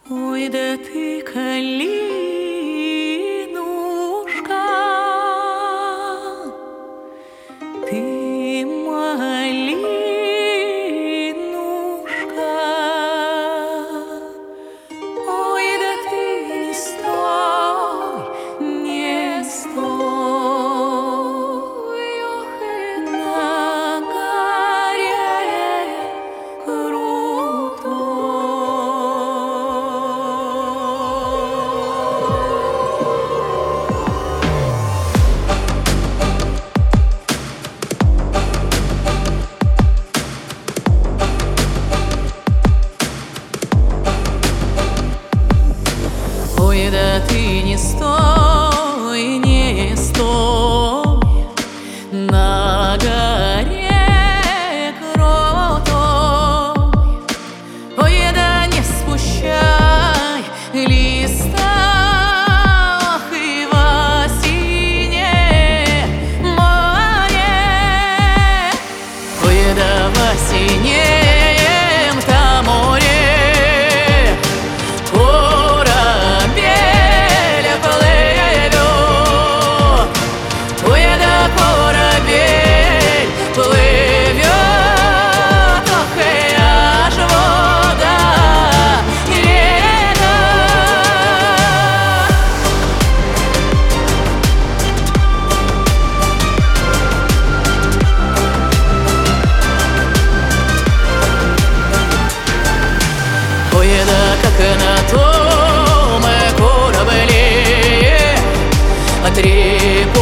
Ой, да ты, калинушка, ты малинушка. Ой, да ты не стой, не стой, ох, и на горе Ой, да ты не стой, не стой на горе крутой. Ой, да не спущай листа, ох, и в осине море. Ой, да в осеннем-то море на том корабле от реки